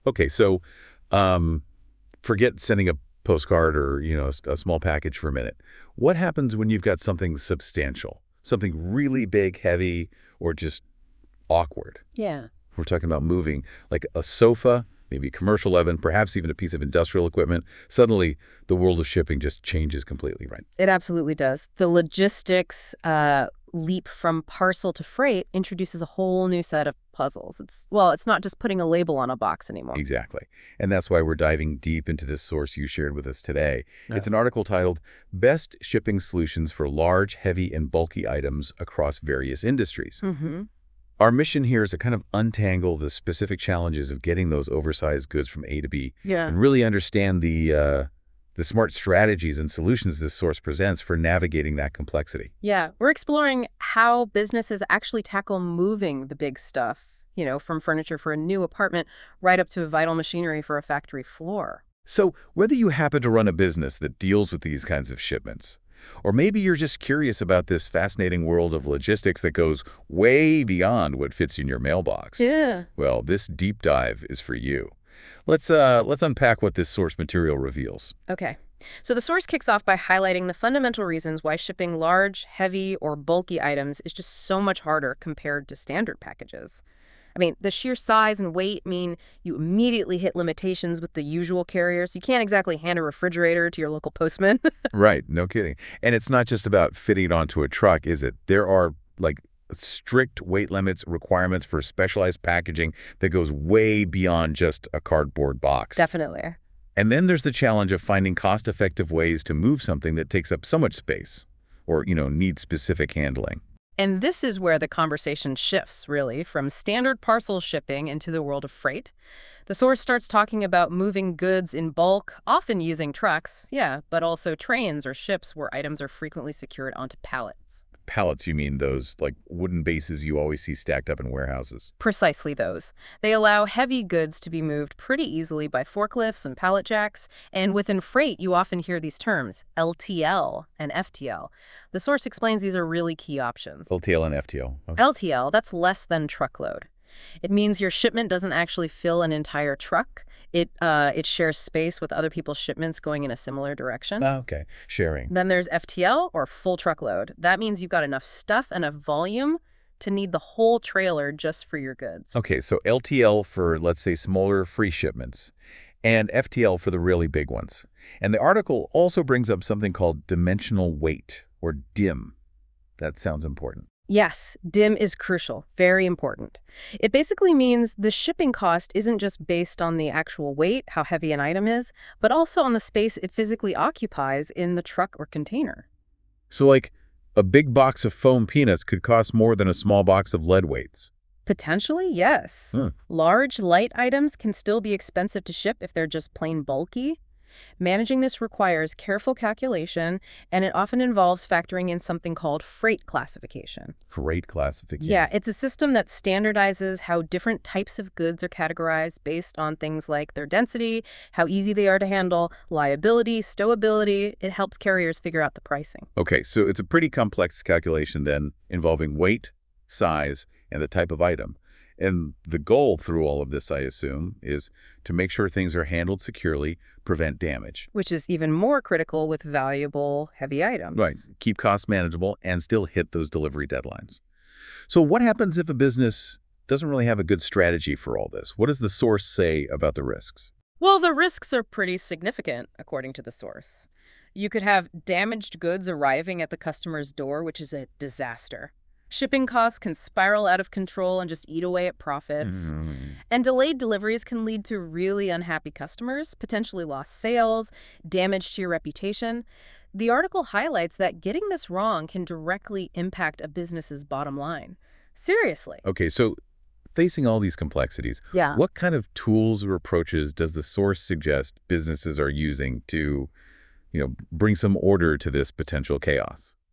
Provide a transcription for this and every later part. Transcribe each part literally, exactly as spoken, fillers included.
Okay, so um, forget sending a postcard or, you know, a, s- a small package for a minute. What happens when you've got something substantial, something really big, heavy, or just awkward? Yeah. We're talking about moving like a sofa, maybe a commercial oven, perhaps even a piece of industrial equipment. Suddenly, the world of shipping just changes completely, right? It absolutely does. The logistics uh, leap from parcel to freight introduces a whole new set of puzzles. It's, well, it's not just putting a label on a box anymore. Exactly. And that's why we're diving deep into this source you shared with us today. Yeah. It's an article titled Best Shipping Solutions for Large, Heavy, and Bulky Items Across Various Industries. Mm-hmm. Our mission here is to kind of untangle the specific challenges of getting those oversized goods from A to B Yeah. and really understand the, uh, the smart strategies and solutions this source presents for navigating that complexity. Yeah. We're exploring how businesses actually tackle moving the big stuff, you know, from furniture for a new apartment right up to vital machinery for a factory floor. So whether you happen to run a business that deals with these kinds of shipments, or maybe you're just curious about this fascinating world of logistics that goes way beyond what fits in your mailbox, Yeah. well, this deep dive is for you. Let's uh, let's unpack what this source material reveals. Okay. So the source kicks off by highlighting the fundamental reasons why shipping large, heavy, or bulky items is just so much harder compared to standard packages. I mean, the sheer size and weight mean you immediately hit limitations with the usual carriers. You can't exactly hand a refrigerator to your local postman. Right, no kidding. And it's not just about fitting it onto a truck, is it? There are like strict weight limits, requirements for specialized packaging that goes way beyond just a cardboard box. Definitely. And then there's the challenge of finding cost-effective ways to move something that takes up so much space or, you know, needs specific handling. And this is where the conversation shifts, really, from standard parcel shipping into the world of freight. The source starts talking about moving goods in bulk, often using trucks, yeah, but also trains or ships where items are frequently secured onto pallets. Pallets, you mean those like wooden bases you always see stacked up in warehouses? Precisely those. They allow heavy goods to be moved pretty easily by forklifts and pallet jacks, and within freight you often hear these terms, L T L and F T L. The source explains these are really key options. L T L and F T L. Okay. L T L, that's less than truckload. It means your shipment doesn't actually fill an entire truck. It uh, it shares space with other people's shipments going in a similar direction. Ah, okay, sharing. Then there's F T L, or full truckload. That means you've got enough stuff and a volume to need the whole trailer just for your goods. Okay, so L T L for, let's say, smaller free shipments, and F T L for the really big ones. And the article also brings up something called dimensional weight, or D I M. That sounds important. Yes, D I M is crucial, very important. It basically means the shipping cost isn't just based on the actual weight, how heavy an item is, but also on the space it physically occupies in the truck or container. So, like, a big box of foam peanuts could cost more than a small box of lead weights. Potentially, yes. Hmm. Large, light items can still be expensive to ship if they're just plain bulky. Managing this requires careful calculation, and it often involves factoring in something called freight classification. Freight classification. Yeah, it's a system that standardizes how different types of goods are categorized based on things like their density, how easy they are to handle, liability, stowability. It helps carriers figure out the pricing. Okay, so it's a pretty complex calculation then, involving weight, size, and the type of item. And the goal through all of this, I assume, is to make sure things are handled securely, prevent damage. Which is even more critical with valuable, heavy items. Right, keep costs manageable and still hit those delivery deadlines. So what happens if a business doesn't really have a good strategy for all this? What does the source say about the risks? Well, the risks are pretty significant, according to the source. You could have damaged goods arriving at the customer's door, which is a disaster. Shipping costs can spiral out of control and just eat away at profits. Mm. And delayed deliveries can lead to really unhappy customers, potentially lost sales, damage to your reputation. The article highlights that getting this wrong can directly impact a business's bottom line. Seriously. Okay, so facing all these complexities, Yeah. what kind of tools or approaches does the source suggest businesses are using to, you know, bring some order to this potential chaos?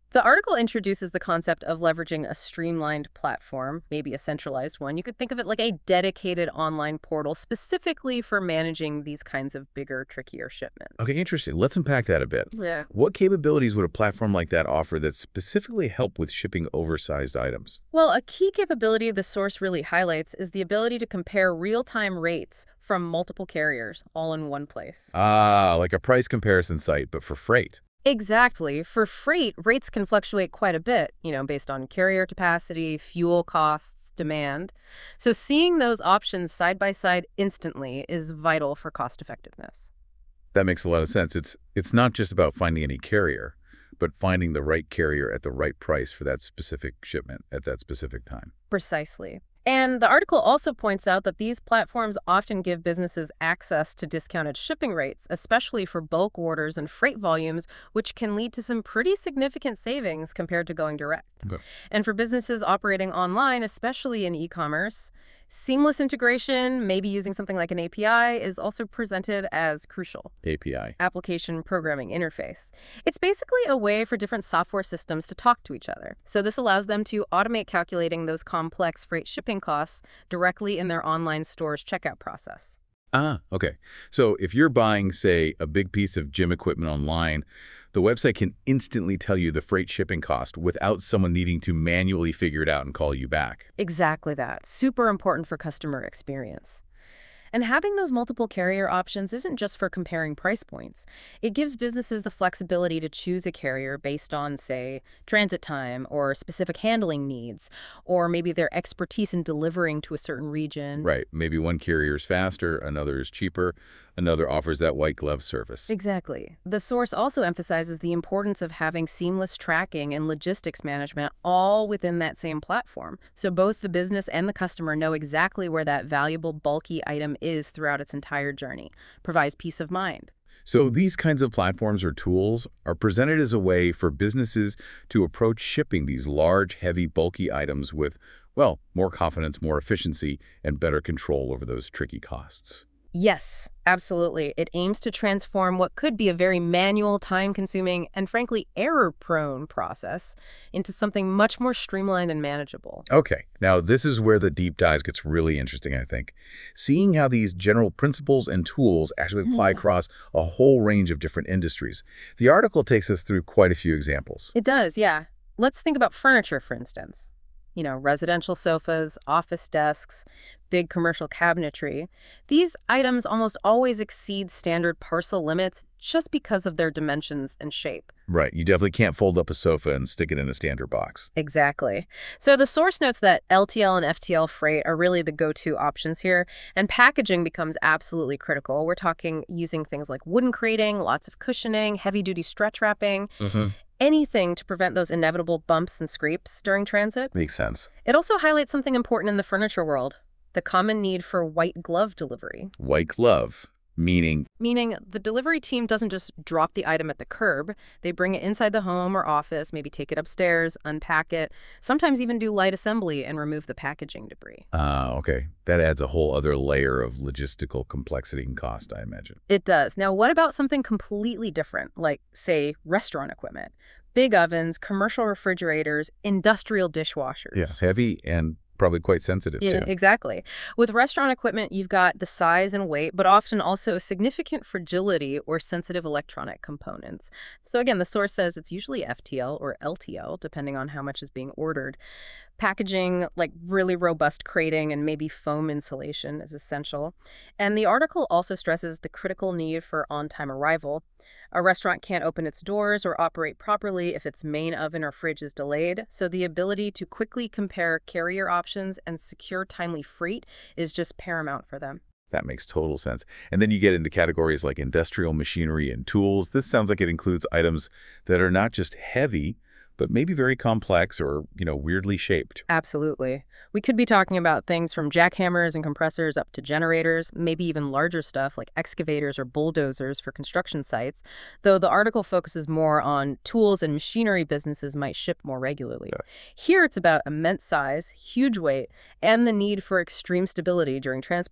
The article introduces the concept of leveraging a streamlined platform, maybe a centralized one. You could think of it like a dedicated online portal specifically for managing these kinds of bigger, trickier shipments. Okay, interesting. Let's unpack that a bit. Yeah. What capabilities would a platform like that offer that specifically help with shipping oversized items? Well, a key capability the source really highlights is the ability to compare real-time rates from multiple carriers all in one place. Ah, like a price comparison site, but for freight. Exactly. For freight, rates can fluctuate quite a bit, you know, based on carrier capacity, fuel costs, demand. So seeing those options side by side instantly is vital for cost effectiveness. That makes a lot of sense. It's it's not just about finding any carrier, but finding the right carrier at the right price for that specific shipment at that specific time. Precisely. And the article also points out that these platforms often give businesses access to discounted shipping rates, especially for bulk orders and freight volumes, which can lead to some pretty significant savings compared to going direct. Okay. And for businesses operating online, especially in e-commerce, seamless integration, maybe using something like an A P I, is also presented as crucial. A P I. Application Programming Interface. It's basically a way for different software systems to talk to each other. So this allows them to automate calculating those complex freight shipping costs directly in their online store's checkout process. Ah, okay. So if you're buying, say, a big piece of gym equipment online, the website can instantly tell you the freight shipping cost without someone needing to manually figure it out and call you back. Exactly that. Super important for customer experience. And having those multiple carrier options isn't just for comparing price points. It gives businesses the flexibility to choose a carrier based on, say, transit time or specific handling needs, or maybe their expertise in delivering to a certain region. Right. Maybe one carrier is faster, another is cheaper, another offers that white glove service. Exactly. The source also emphasizes the importance of having seamless tracking and logistics management all within that same platform. So both the business and the customer know exactly where that valuable, bulky item is throughout its entire journey. Provides peace of mind. So these kinds of platforms or tools are presented as a way for businesses to approach shipping these large, heavy, bulky items with, well, more confidence, more efficiency, and better control over those tricky costs. Yes, absolutely. It aims to transform what could be a very manual, time-consuming, and frankly, error-prone process into something much more streamlined and manageable. Okay, now this is where the deep dive gets really interesting, I think. Seeing how these general principles and tools actually apply across a whole range of different industries. The article takes us through quite a few examples. It does, yeah. Let's think about furniture, for instance. You know, residential sofas, office desks, big commercial cabinetry. These items almost always exceed standard parcel limits just because of their dimensions and shape. Right, you definitely can't fold up a sofa and stick it in a standard box. Exactly. So the source notes that L T L and F T L freight are really the go-to options here, and packaging becomes absolutely critical. We're talking using things like wooden crating, lots of cushioning, heavy-duty stretch wrapping. Mm-hmm. Anything to prevent those inevitable bumps and scrapes during transit. Makes sense. It also highlights something important in the furniture world, the common need for white glove delivery. White glove, meaning? Meaning the delivery team doesn't just drop the item at the curb. They bring it inside the home or office, maybe take it upstairs, unpack it, sometimes even do light assembly and remove the packaging debris. Ah, uh, okay. That adds a whole other layer of logistical complexity and cost, I imagine. It does. Now, what about something completely different, like, say, restaurant equipment? Big ovens, commercial refrigerators, industrial dishwashers. Yeah, heavy and probably quite sensitive, Yeah, too. exactly. With restaurant equipment, you've got the size and weight, but often also significant fragility or sensitive electronic components. So again, the source says it's usually F T L or L T L, depending on how much is being ordered. Packaging, like really robust crating and maybe foam insulation, is essential. And the article also stresses the critical need for on-time arrival. A restaurant can't open its doors or operate properly if its main oven or fridge is delayed, so the ability to quickly compare carrier options and secure timely freight is just paramount for them. That makes total sense. And then you get into categories like industrial machinery and tools. This sounds like it includes items that are not just heavy, but maybe very complex or, you know, weirdly shaped. Absolutely. We could be talking about things from jackhammers and compressors up to generators, maybe even larger stuff like excavators or bulldozers for construction sites, though the article focuses more on tools and machinery businesses might ship more regularly. Yeah. Here it's about immense size, huge weight, and the need for extreme stability during transport.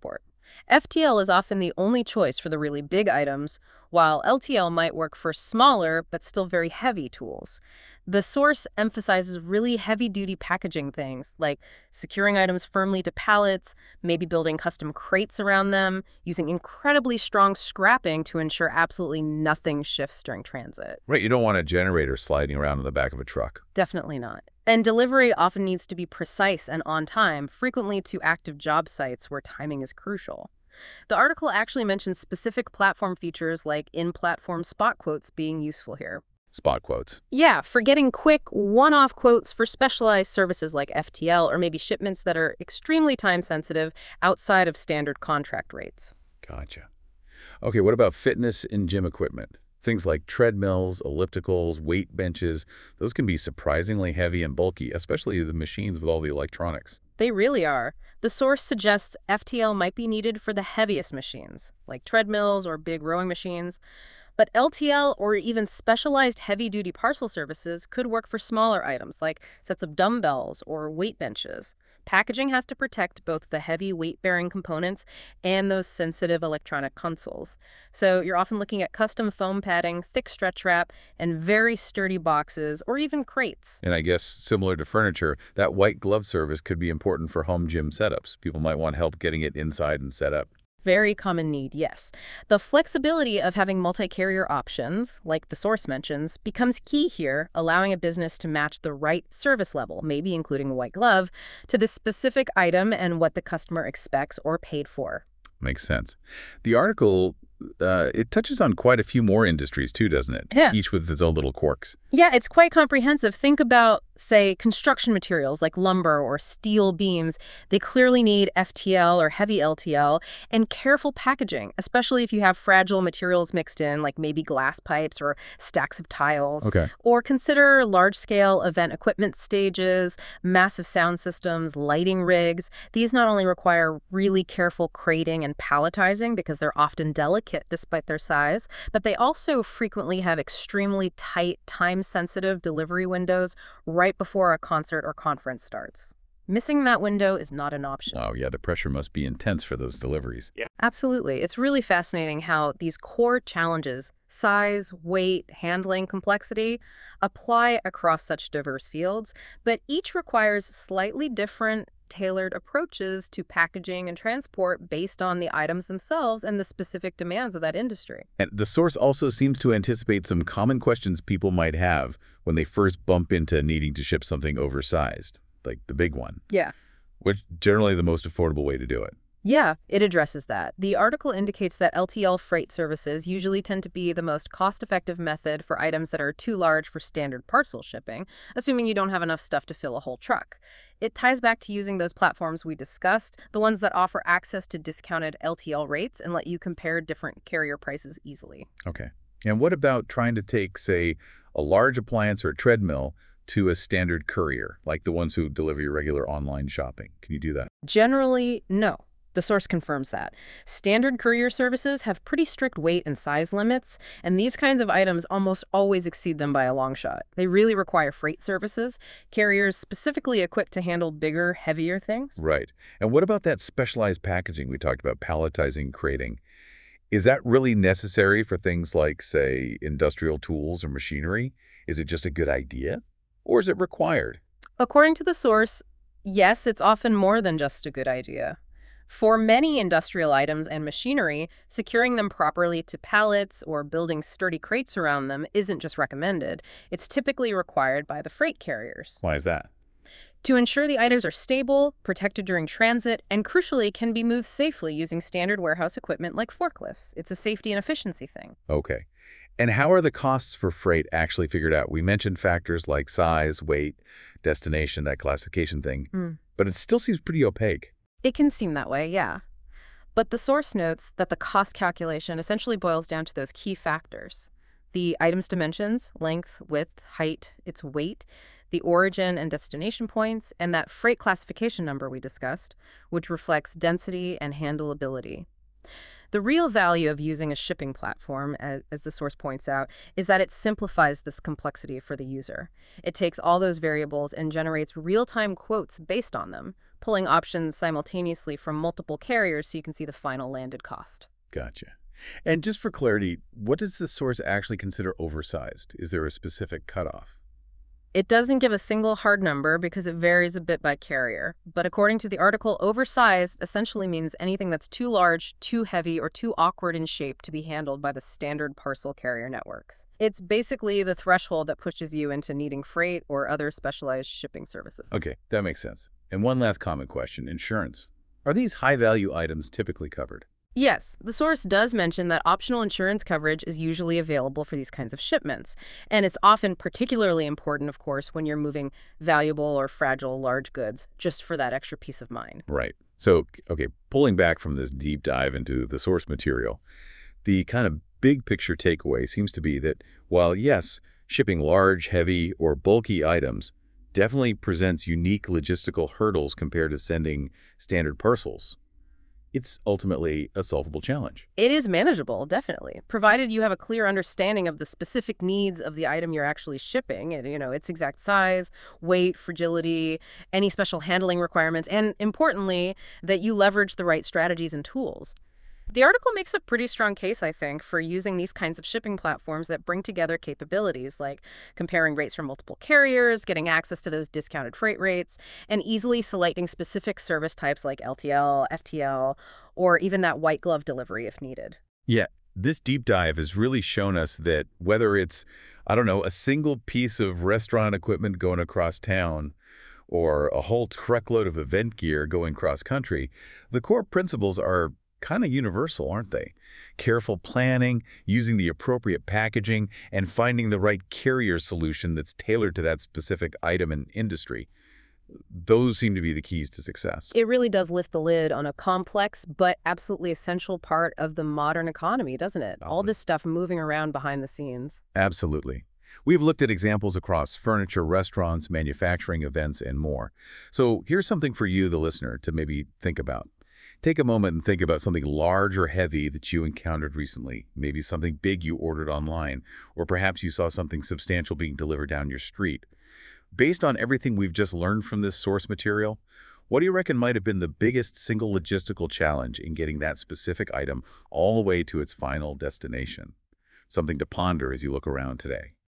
F T L is often the only choice for the really big items, while L T L might work for smaller but still very heavy tools. The source emphasizes really heavy-duty packaging things, like securing items firmly to pallets, maybe building custom crates around them, using incredibly strong scrapping to ensure absolutely nothing shifts during transit. Right, you don't want a generator sliding around in the back of a truck. Definitely not. And delivery often needs to be precise and on time, frequently to active job sites where timing is crucial. The article actually mentions specific platform features like in-platform spot quotes being useful here. Spot quotes. Yeah, for getting quick, one-off quotes for specialized services like F T L or maybe shipments that are extremely time-sensitive outside of standard contract rates. Gotcha. Okay, what about fitness and gym equipment? Things like treadmills, ellipticals, weight benches, those can be surprisingly heavy and bulky, especially the machines with all the electronics. They really are. The source suggests F T L might be needed for the heaviest machines, like treadmills or big rowing machines. But L T L or even specialized heavy-duty parcel services could work for smaller items like sets of dumbbells or weight benches. Packaging has to protect both the heavy weight-bearing components and those sensitive electronic consoles. So you're often looking at custom foam padding, thick stretch wrap, and very sturdy boxes or even crates. And I guess similar to furniture, that white glove service could be important for home gym setups. People might want help getting it inside and set up. Very common need, yes. The flexibility of having multi-carrier options, like the source mentions, becomes key here, allowing a business to match the right service level, maybe including a white glove, to the specific item and what the customer expects or paid for. Makes sense. The article, uh, it touches on quite a few more industries too, doesn't it? Yeah. Each with its own little quirks. Yeah, it's quite comprehensive. Think about, say, construction materials like lumber or steel beams. They clearly need F T L or heavy L T L and careful packaging, especially if you have fragile materials mixed in, like maybe glass pipes or stacks of tiles. Okay. Or consider large-scale event equipment stages, massive sound systems, lighting rigs. These not only require really careful crating and palletizing because they're often delicate despite their size, but they also frequently have extremely tight, time-sensitive delivery windows right before a concert or conference starts. Missing that window is not an option. Oh, yeah, the pressure must be intense for those deliveries. Yeah. Absolutely. It's really fascinating how these core challenges, size, weight, handling, complexity, apply across such diverse fields, but each requires slightly different tailored approaches to packaging and transport based on the items themselves and the specific demands of that industry. And the source also seems to anticipate some common questions people might have when they first bump into needing to ship something oversized, like the big one. Yeah. Which generally the most affordable way to do it. Yeah, it addresses that. The article indicates that L T L freight services usually tend to be the most cost-effective method for items that are too large for standard parcel shipping, assuming you don't have enough stuff to fill a whole truck. It ties back to using those platforms we discussed, the ones that offer access to discounted L T L rates and let you compare different carrier prices easily. Okay. And what about trying to take, say, a large appliance or a treadmill to a standard courier, like the ones who deliver your regular online shopping? Can you do that? Generally, no. The source confirms that. Standard courier services have pretty strict weight and size limits, and these kinds of items almost always exceed them by a long shot. They really require freight services, carriers specifically equipped to handle bigger, heavier things. Right. And what about that specialized packaging we talked about, palletizing, crating? Is that really necessary for things like, say, industrial tools or machinery? Is it just a good idea? Or is it required? According to the source, yes, it's often more than just a good idea. For many industrial items and machinery, securing them properly to pallets or building sturdy crates around them isn't just recommended. It's typically required by the freight carriers. Why is that? To ensure the items are stable, protected during transit, and crucially can be moved safely using standard warehouse equipment like forklifts. It's a safety and efficiency thing. Okay. And how are the costs for freight actually figured out? We mentioned factors like size, weight, destination, that classification thing, Mm. but it still seems pretty opaque. It can seem that way, yeah. But the source notes that the cost calculation essentially boils down to those key factors: the item's dimensions, length, width, height, its weight, the origin and destination points, and that freight classification number we discussed, which reflects density and handleability. The real value of using a shipping platform, as, as the source points out, is that it simplifies this complexity for the user. It takes all those variables and generates real-time quotes based on them, pulling options simultaneously from multiple carriers so you can see the final landed cost. Gotcha. And just for clarity, what does the source actually consider oversized? Is there a specific cutoff? It doesn't give a single hard number because it varies a bit by carrier. But according to the article, oversized essentially means anything that's too large, too heavy, or too awkward in shape to be handled by the standard parcel carrier networks. It's basically the threshold that pushes you into needing freight or other specialized shipping services. Okay, that makes sense. And one last common question, insurance. Are these high-value items typically covered? Yes, the source does mention that optional insurance coverage is usually available for these kinds of shipments. And it's often particularly important, of course, when you're moving valuable or fragile large goods, just for that extra peace of mind. Right. So, okay, pulling back from this deep dive into the source material, the kind of big picture takeaway seems to be that while, yes, shipping large, heavy, or bulky items definitely presents unique logistical hurdles compared to sending standard parcels, it's ultimately a solvable challenge. It is manageable, definitely, provided you have a clear understanding of the specific needs of the item you're actually shipping, and, you know, its exact size, weight, fragility, any special handling requirements, and importantly, that you leverage the right strategies and tools. The article makes a pretty strong case, I think, for using these kinds of shipping platforms that bring together capabilities like comparing rates from multiple carriers, getting access to those discounted freight rates, and easily selecting specific service types like L T L, F T L, or even that white glove delivery if needed. Yeah, this deep dive has really shown us that whether it's, I don't know, a single piece of restaurant equipment going across town or a whole truckload of event gear going cross-country, the core principles are kind of universal, aren't they? Careful planning, using the appropriate packaging, and finding the right carrier solution that's tailored to that specific item and industry. Those seem to be the keys to success. It really does lift the lid on a complex but absolutely essential part of the modern economy, doesn't it? All this stuff moving around behind the scenes. Absolutely. We've looked at examples across furniture, restaurants, manufacturing, events, and more. So here's something for you, the listener, to maybe think about. Take a moment and think about something large or heavy that you encountered recently, maybe something big you ordered online, or perhaps you saw something substantial being delivered down your street. Based on everything we've just learned from this source material, what do you reckon might have been the biggest single logistical challenge in getting that specific item all the way to its final destination? Something to ponder as you look around today.